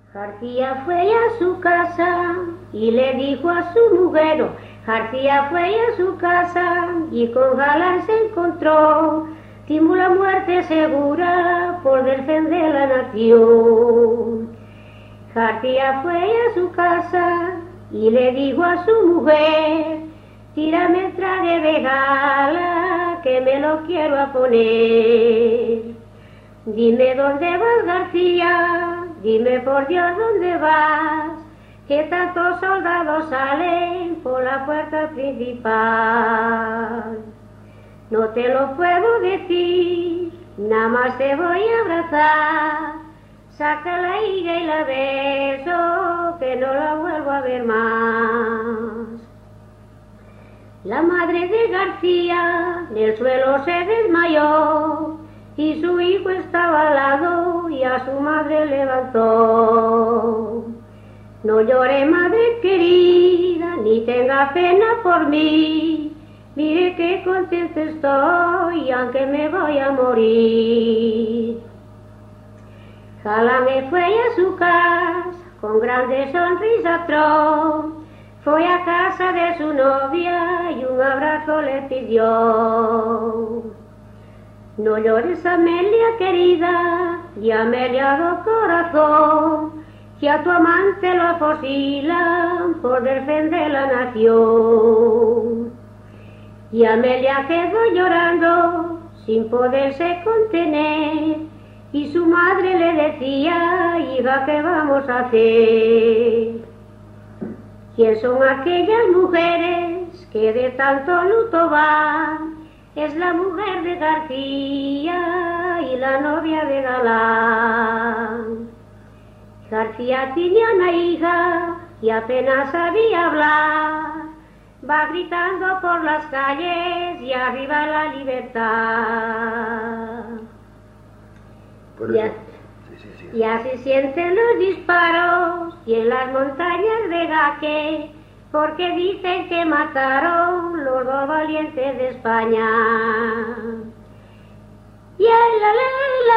García fue a su casa y le dijo a su mujer. García fue a su casa y con Galán se encontró. Timó la muerte segura por defender la nación. García fue a su casa y le dijo a su mujer: tírame el traje de gala que me lo quiero a poner. Dime dónde vas, García, dime por Dios dónde vas, que tantos soldados salen por la puerta principal. No te lo puedo decir, nada más te voy a abrazar, saca la higa y la beso, que no la vuelvo a ver más. La madre de García en el suelo se desmayó, y su hijo estaba al lado y a su madre levantó. No llore, madre querida, ni tenga pena por mí, mire qué contento estoy, aunque me voy a morir. Galán me fue a su casa, con grande sonrisa fue a casa de su novia y un abrazo le pidió. No llores, Amelia querida, y Amelia corazón, que a tu amante lo fusilan por defender la nación. Y Amelia quedó llorando sin poderse contener, y su madre le decía: hija, ¿qué vamos a hacer? ¿Quién son aquellas mujeres que de tanto luto van? Es la mujer de García y la novia de Galán. García tenía una hija y apenas sabía hablar, va gritando por las calles y arriba la libertad. Ya se sienten los disparos y en las montañas de Gaque, porque dicen que mataron los dos valientes de España. Y